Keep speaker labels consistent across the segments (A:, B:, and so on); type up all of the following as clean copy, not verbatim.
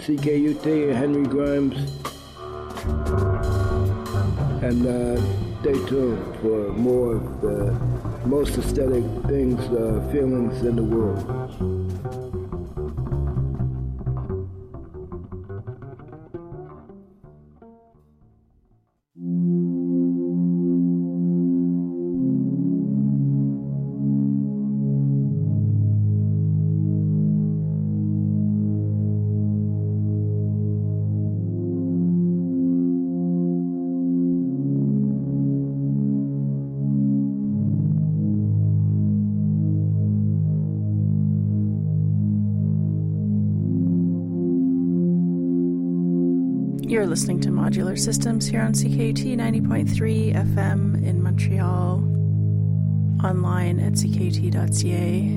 A: CKUT, Henry Grimes. And stay tuned for more of the most aesthetic things, feelings in the world.
B: You're listening to Modular Systems here on CKUT 90.3 FM in Montreal, online at ckut.ca.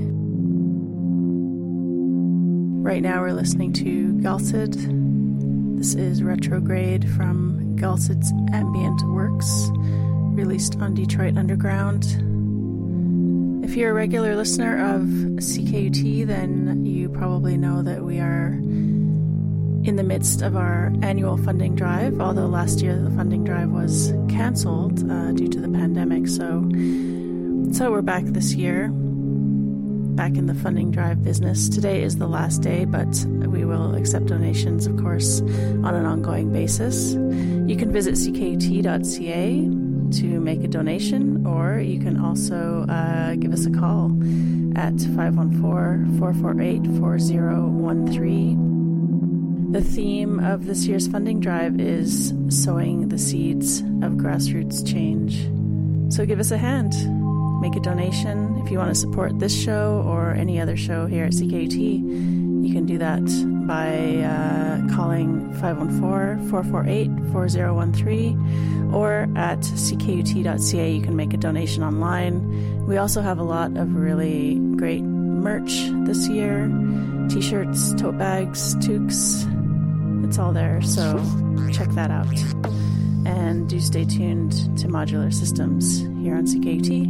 B: Right now we're listening to Galcid. This is Retrograde from Galcid's Ambient Works, released on Detroit Underground. If you're a regular listener of CKUT, then you probably know that we are in the midst of our annual funding drive, although last year the funding drive was cancelled due to the pandemic. So we're back this year, back in the funding drive business. Today is the last day, but we will accept donations, of course, on an ongoing basis. You can visit ckut.ca to make a donation, or you can also give us a call at 514-448-4013. The theme of this year's funding drive is sowing the seeds of grassroots change. So give us a hand. Make a donation. If you want to support this show or any other show here at CKUT, you can do that by calling 514-448-4013, or at ckut.ca you can make a donation online. We also have a lot of really great merch this year. T-shirts, tote bags, toques. It's all there, so check that out. And do stay tuned to Modular Systems here on CKUT.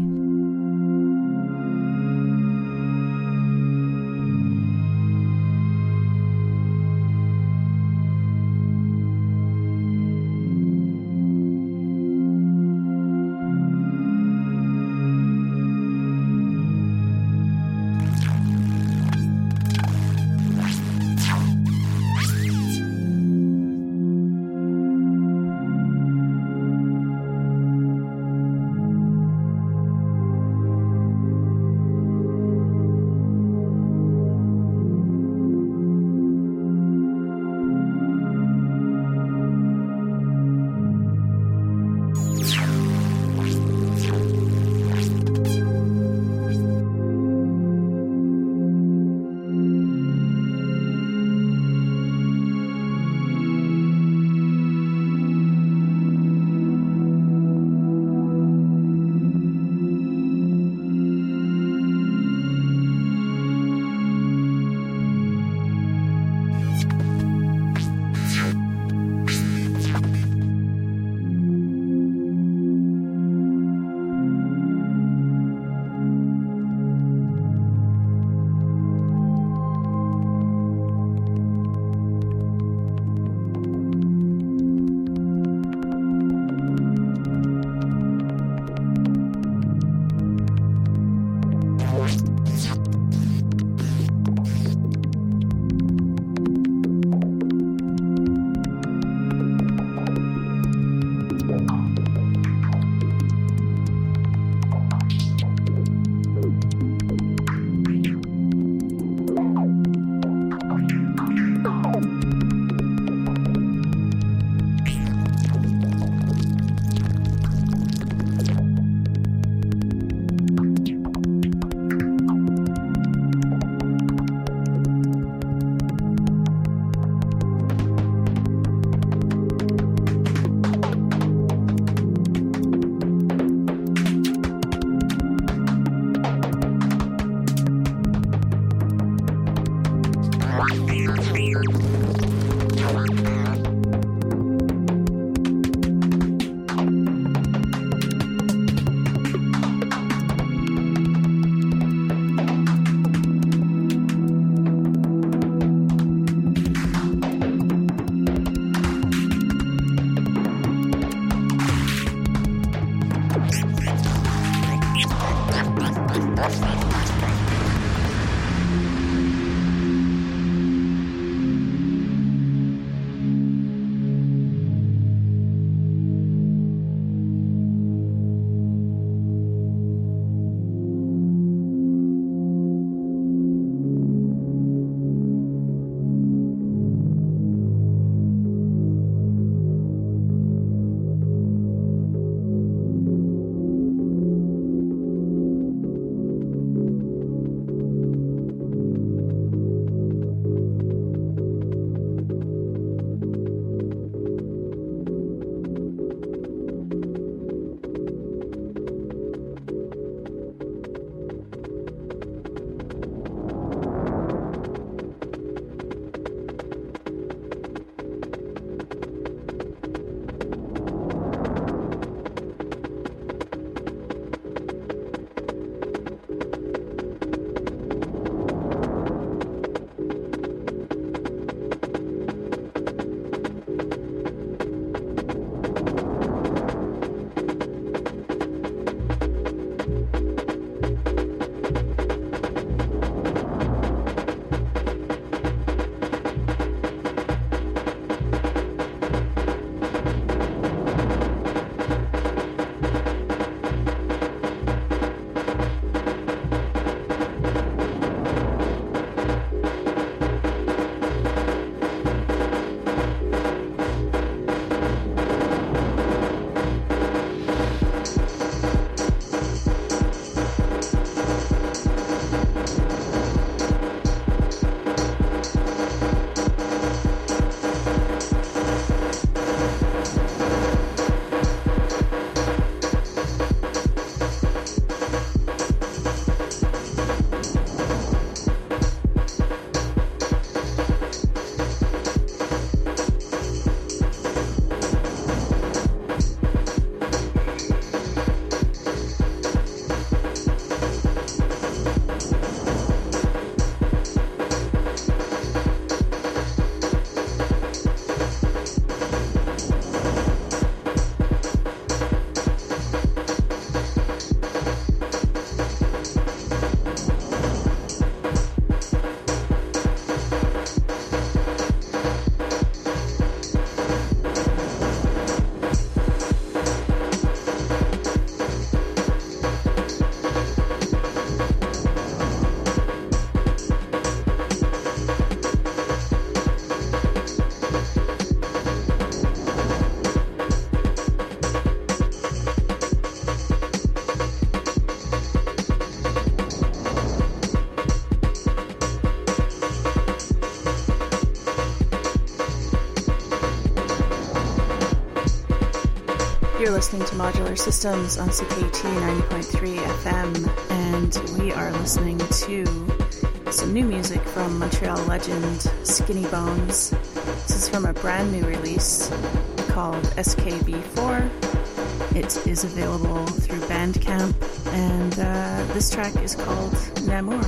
B: You're listening to Modular Systems on CKT 90.3 FM, and we are listening to some new music from Montreal legend Skinny Bones. This is from a brand new release called SKB4. It is available through Bandcamp, and this track is called Namur.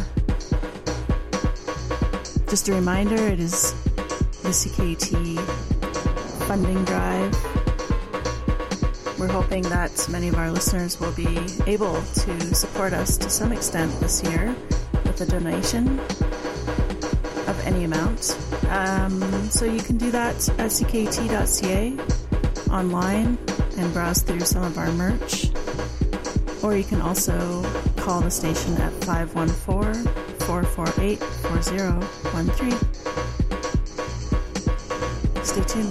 B: Just a reminder, it is the CKT funding drive. We're hoping that many of our listeners will be able to support us to some extent this year with a donation of any amount. So you can do that at ckt.ca online and browse through some of our merch. Or you can also call the station at 514-448-4013. Stay tuned.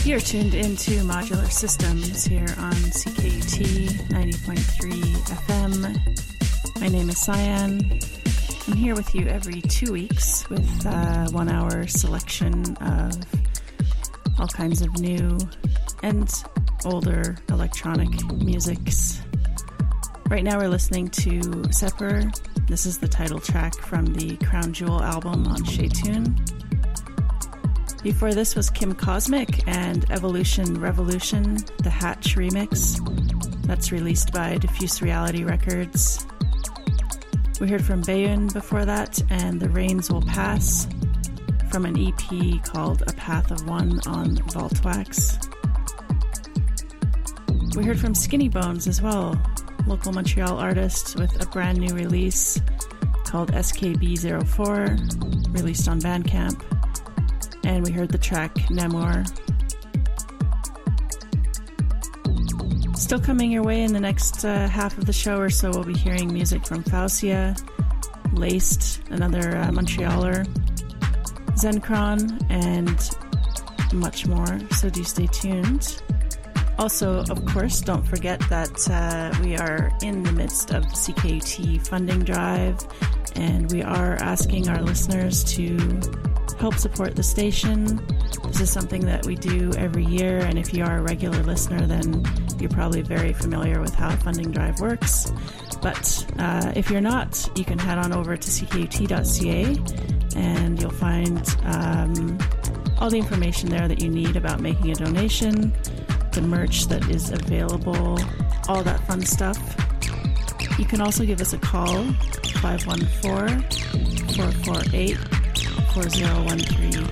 B: You're tuned into Modular Systems here on CKUT 90.3 FM. My name is Cyan. I'm here with you every 2 weeks with a 1 hour selection of all kinds of new and older electronic musics. Right now we're listening to Sepper. This is the title track from the Crown Jewel album on Shaytune. Before this was Kim Cosmic and Evolution Revolution, the Hatch remix. That's released by Diffuse Reality Records. We heard from Bayun before that, and The Rains Will Pass from an EP called A Path of One on Vaultwax. We heard from Skinny Bones as well, local Montreal artist with a brand new release called SKB04, released on Bandcamp. And we heard the track Namor. Still coming your way in the next half of the show or so, we'll be hearing music from Fausia, Laced, another Montrealer, Zenkron, and much more, so do stay tuned. Also, of course, don't forget that we are in the midst of the CKUT funding drive, and we are asking our listeners to help support the station. This is something that we do every year, and if you are a regular listener, then you're probably very familiar with how a funding drive works. But if you're not, you can head on over to ckut.ca and you'll find all the information there that you need about making a donation, the merch that is available, all that fun stuff. You can also give us a call, 514-448-4013.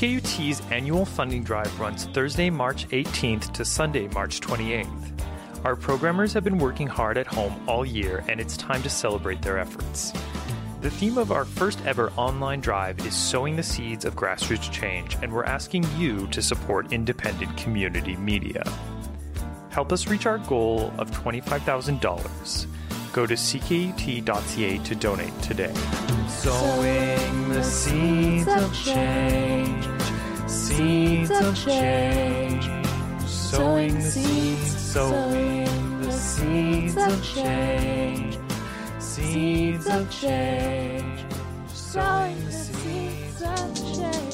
C: CKUT's annual funding drive runs Thursday, March 18th to Sunday, March 28th. Our programmers have been working hard at home all year, and it's time to celebrate their efforts. The theme of our first ever online drive is Sowing the Seeds of Grassroots Change, and we're asking you to support independent community media. Help us reach our goal of $25,000. Go to ckut.ca to donate today. Sowing the seeds of change, seeds of change. Sowing the seeds, sowing the seeds of change, seeds of change. Sowing the seeds of change.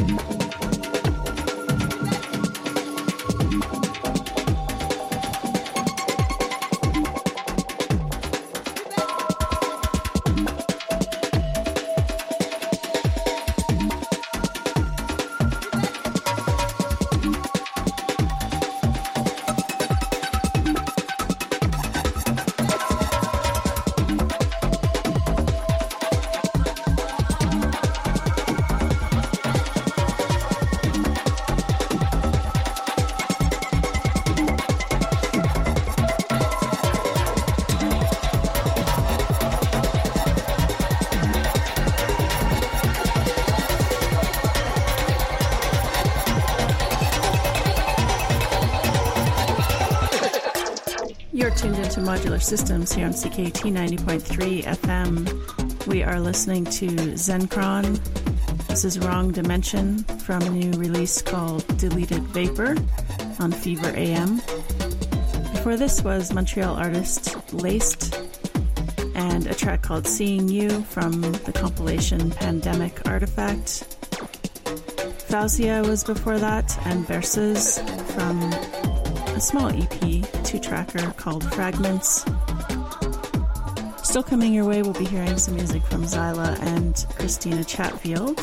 B: You're tuned into Modular Systems here on CKUT 90.3 FM. We are listening to Zencron. This is Wrong Dimension from a new release called Deleted Vapor on Fever AM. Before this was Montreal artist Laced and a track called Seeing You from the compilation Pandemic Artifact. Fausia was before that, and Berces from a small EP, two-tracker called Fragments. Still coming your way, we'll be hearing some music from Zyla and Christina Chatfield.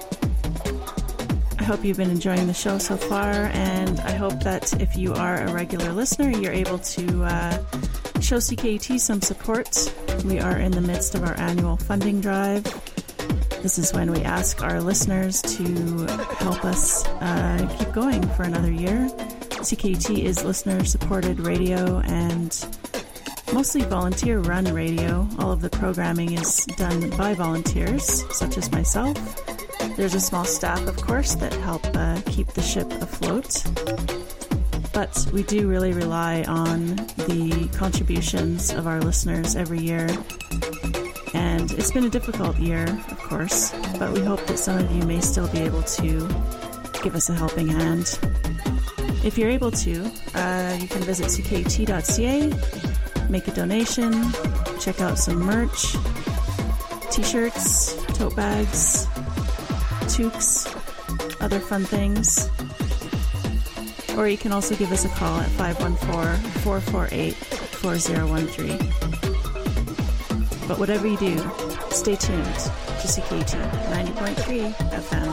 B: I hope you've been enjoying the show so far, and I hope that if you are a regular listener, you're able to show CKUT some support. We are in the midst of our annual funding drive. This is when we ask our listeners to help us keep going for another year. CKUT is listener-supported radio and mostly volunteer-run radio. All of the programming is done by volunteers, such as myself. There's a small staff, of course, that help keep the ship afloat. But we do really rely on the contributions of our listeners every year. And it's been a difficult year, of course, but we hope that some of you may still be able to give us a helping hand. If you're able to, you can visit ckut.ca, make a donation, check out some merch, t-shirts, tote bags, toques, other fun things. Or you can also give us a call at 514-448-4013. But whatever you do, stay tuned to CKUT 90.3 FM.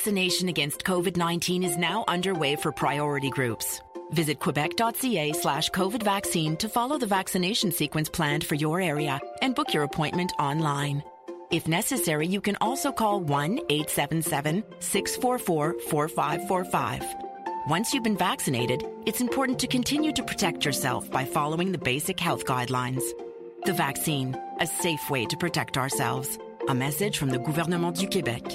D: Vaccination against COVID-19 is now underway for priority groups. Visit quebec.ca/COVID vaccine to follow the vaccination sequence planned for your area and book your appointment online. If necessary, you can also call 1-877-644-4545. Once you've been vaccinated, it's important to continue to protect yourself by following the basic health guidelines. The vaccine, a safe way to protect ourselves. A message from the Gouvernement du Québec.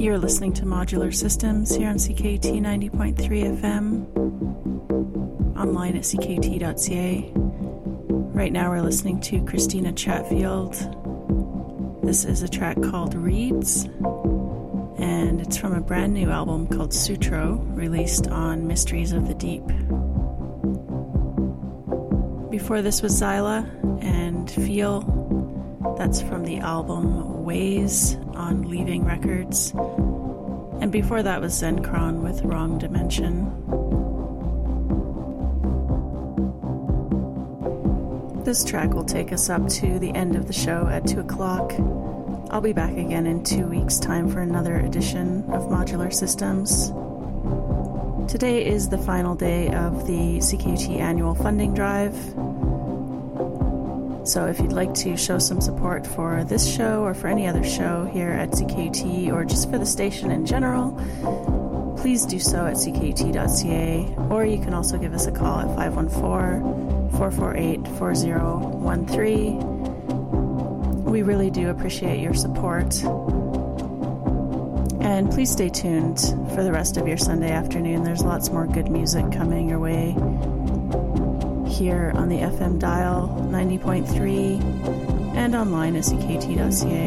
B: You're listening to Modular Systems here on CKT 90.3 FM, online at ckt.ca. Right now we're listening to Christina Chatfield. This is a track called Reeds, and it's from a brand new album called Sutro, released on Mysteries of the Deep. Before this was Zyla and Feel. That's from the album Ways on Leaving Records. And before that was Zenkron with Wrong Dimension. This track will take us up to the end of the show at 2 o'clock. I'll be back again in 2 weeks' time for another edition of Modular Systems. Today is the final day of the CKT annual funding drive. So if you'd like to show some support for this show or for any other show here at CKT or just for the station in general, please do so at ckt.ca, or you can also give us a call at 514-448-4013. We really do appreciate your support. And please stay tuned for the rest of your Sunday afternoon. There's lots more good music coming your way here on the FM dial 90.3 and online at ckt.ca.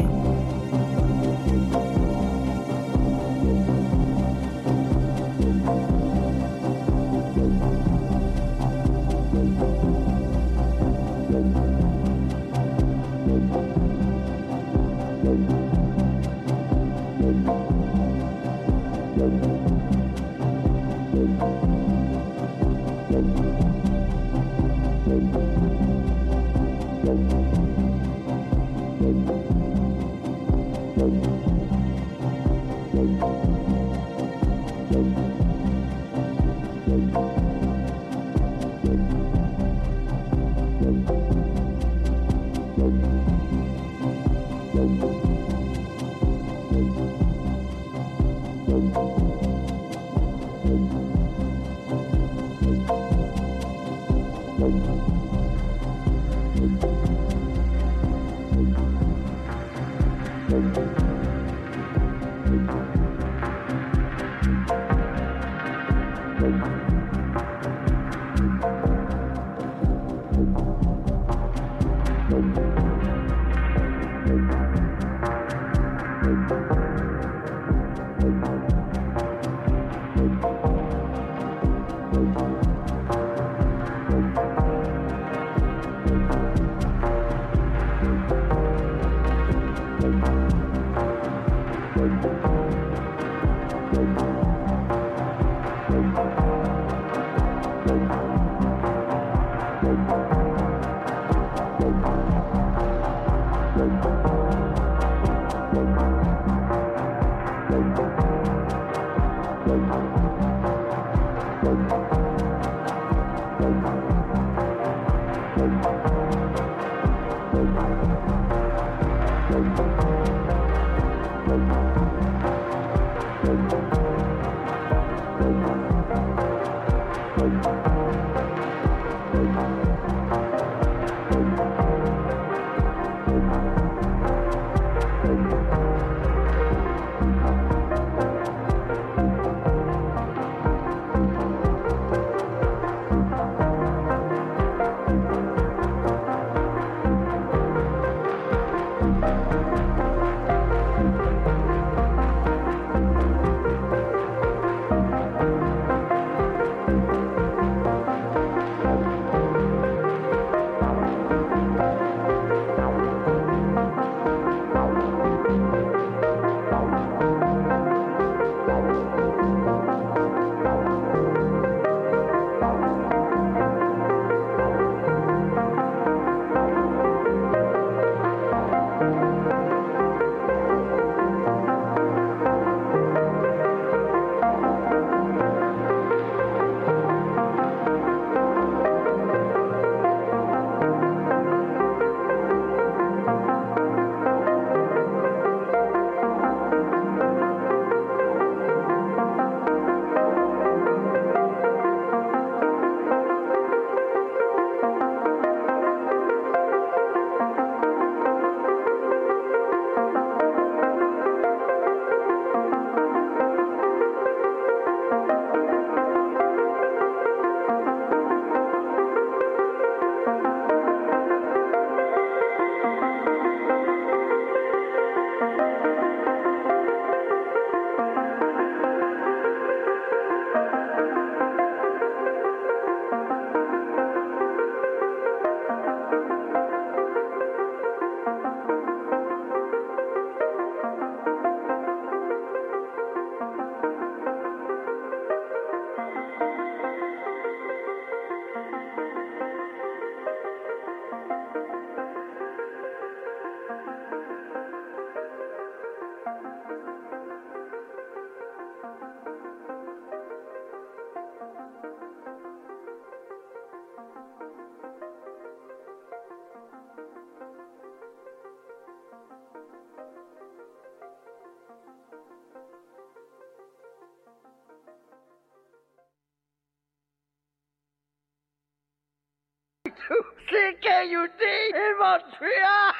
E: to CKUT in Montreal.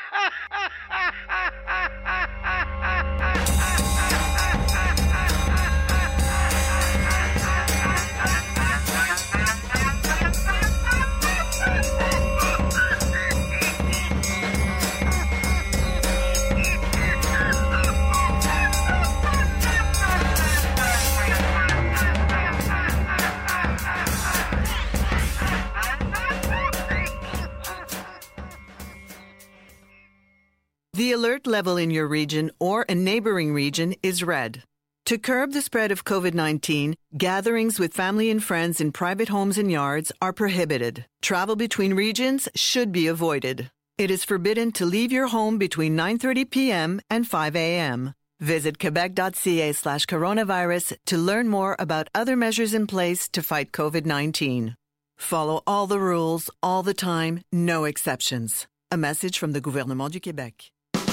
F: The alert level in your region or a neighboring region is red. To curb the spread of COVID-19, gatherings with family and friends in private homes and yards are prohibited. Travel between regions should be avoided. It is forbidden to leave your home between 9:30 p.m. and 5 a.m. Visit quebec.ca/coronavirus to learn more about other measures in place to fight COVID-19. Follow all the rules, all the time, no exceptions. A message from the Gouvernement du Québec.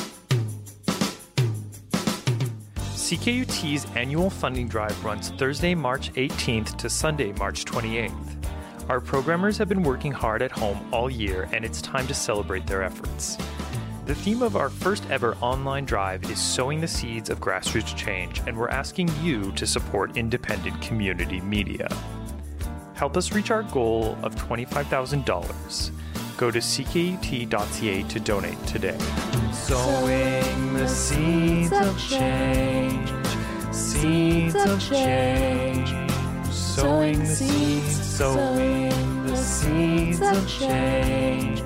C: CKUT's annual funding drive runs Thursday, March 18th to Sunday, March 28th. Our programmers have been working hard at home all year, and it's time to celebrate their efforts. The theme of our first ever online drive is sowing the seeds of grassroots change, and we're asking you to support independent community media. Help us reach our goal of $25,000. Go to ckut.ca to donate today. Sowing the seeds of change, seeds of change. Sowing the seeds of change.